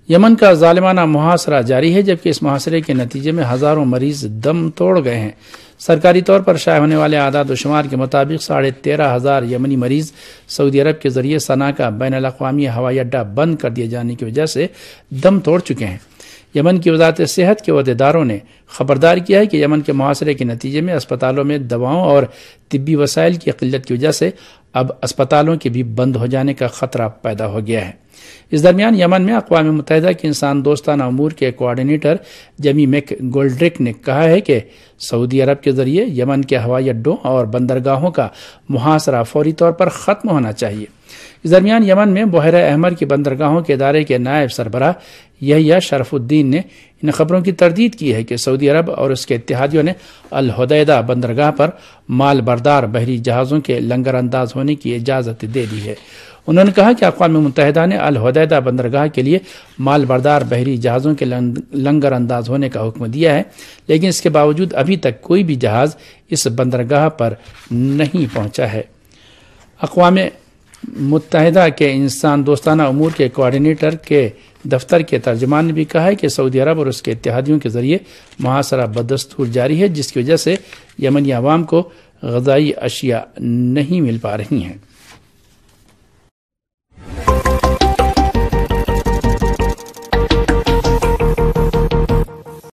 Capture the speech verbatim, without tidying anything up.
یمن کا ظالمانہ محاصرہ جاری ہے، جبکہ اس محاصرے کے نتیجے میں ہزاروں مریض دم توڑ گئے ہیں۔ سرکاری طور پر شائع ہونے والے اعداد و شمار کے مطابق ساڑھے تیرہ ہزار یمنی مریض سعودی عرب کے ذریعے صنعاء کا بین الاقوامی ہوائی اڈہ بند کر دیے جانے کی وجہ سے دم توڑ چکے ہیں۔ یمن کی وزارت صحت کے عہدیداروں نے خبردار کیا ہے کہ یمن کے محاصرے کے نتیجے میں اسپتالوں میں دواؤں اور طبی وسائل کی قلت کی وجہ سے اب اسپتالوں کے بھی بند ہو جانے کا خطرہ پیدا ہو گیا ہے۔ اس درمیان یمن میں اقوام متحدہ کے انسان دوستانہ امور کے کوارڈینیٹر جیمی میک گولڈرک نے کہا ہے کہ سعودی عرب کے ذریعے یمن کے ہوائی اڈوں اور بندرگاہوں کا محاصرہ فوری طور پر ختم ہونا چاہیے۔ اس درمیان یمن میں بحیرہ احمر کی بندرگاہوں کے ادارے کے نائب سربراہ یحییٰ شرف الدین نے ان خبروں کی تردید کی ہے کہ سعودی عرب اور اس کے اتحادیوں نے الحدیدہ بندرگاہ پر مال بردار بحری جہازوں کے لنگر انداز ہونے کی اجازت دے دی ہے۔ انہوں نے کہا کہ اقوام متحدہ نے الحدیدہ بندرگاہ کے لیے مال بردار بحری جہازوں کے لنگر انداز ہونے کا حکم دیا ہے، لیکن اس کے باوجود ابھی تک کوئی بھی جہاز اس بندرگاہ پر نہیں پہنچا ہے۔ اقوام متحدہ کے انسان دوستانہ امور کے کوارڈینیٹر کے دفتر کے ترجمان نے بھی کہا ہے کہ سعودی عرب اور اس کے اتحادیوں کے ذریعے محاصرہ بدستور جاری ہے، جس کی وجہ سے یمنی عوام کو غذائی اشیاء نہیں مل پا رہی ہیں۔